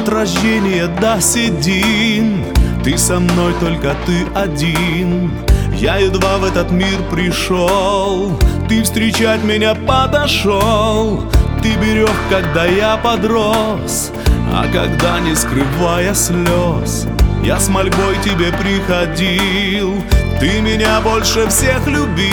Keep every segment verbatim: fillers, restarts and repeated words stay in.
От рождения до седин ты со мной, только ты один. Я едва в этот мир пришел, ты встречать меня подошел. Ты берег, когда я подрос, а когда, не скрывая слез, я с мольбой тебе приходил, ты меня больше всех любил.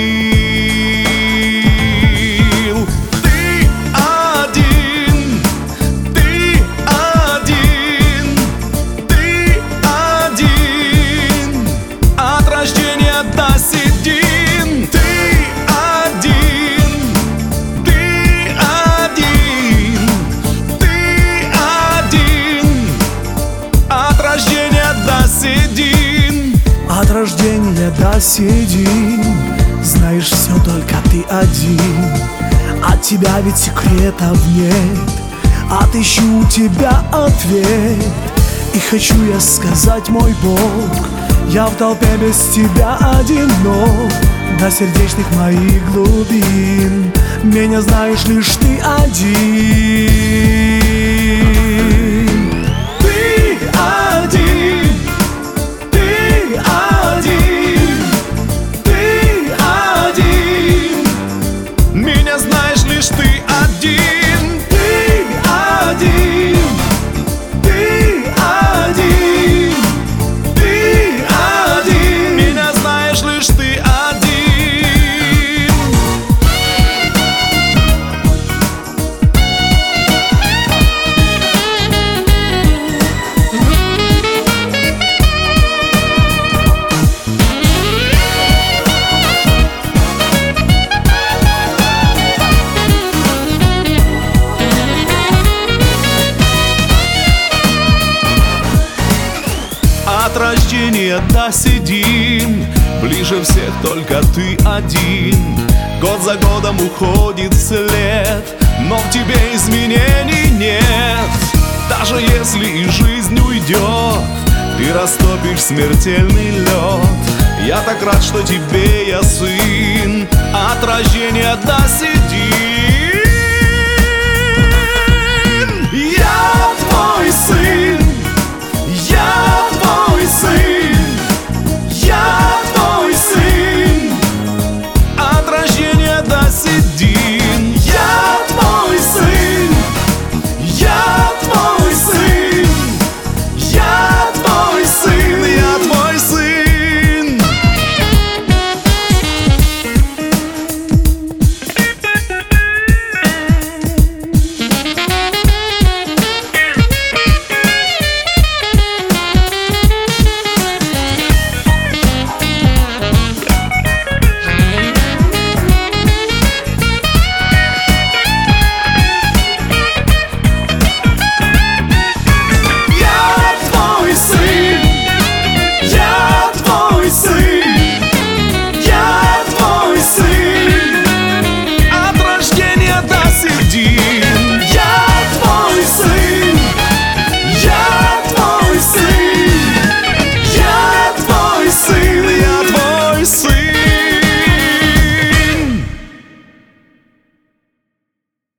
Ты один, ты один, ты один. От рождения до седин ты один, ты один, ты один. От рождения до седин, от рождения до седин, знаешь все только ты один. От тебя ведь секретов нет, отыщу у тебя ответ. И хочу я сказать, мой Бог, я в толпе без тебя одинок. До сердечных моих глубин меня знаешь лишь ты один. Ты один, ты один, ты один. Меня знаешь лишь ты один. Ты один, ты один, ты один. Меня знаешь лишь ты один. От рождения до седин ближе всех только ты один. Год за годом уходит вслед, но в тебе изменений нет. Даже если и жизнь уйдет, ты растопишь смертельный лед. Я так рад, что тебе я сын. От рождения до седин я твой сын, я